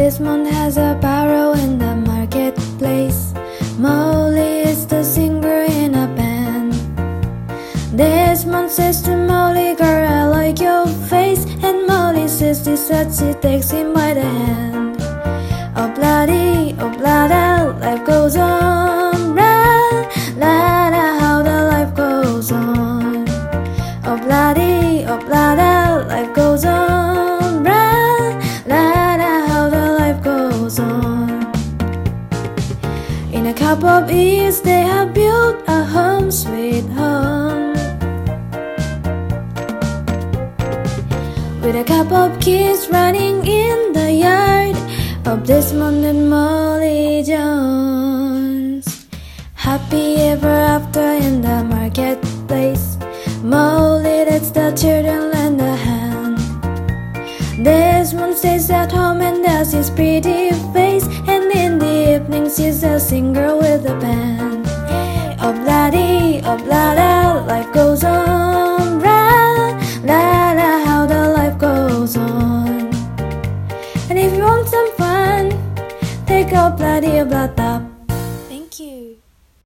Desmond has a barrow in the marketplace. Molly is the singer in a band. Desmond says to Molly, "Girl, I like your face." And Molly says this as she takes him by the hand. Oh bloody, life goes on. La la la, how the life goes on. Oh bloody, life goes on. La la la, how the life goes on. In a couple of years they have built a home sweet home, with a couple of kids running in the yard of Desmond and Molly Jones. Happy ever after in the marketplace. Molly lets the children lend a hand. Desmond stays at home and does his pretty face, and in the evening she's a singer with a band. Oh bloody, life goes on. La la la, how the life goes on. And if you want some fun, take a bloody blood up. Thank you.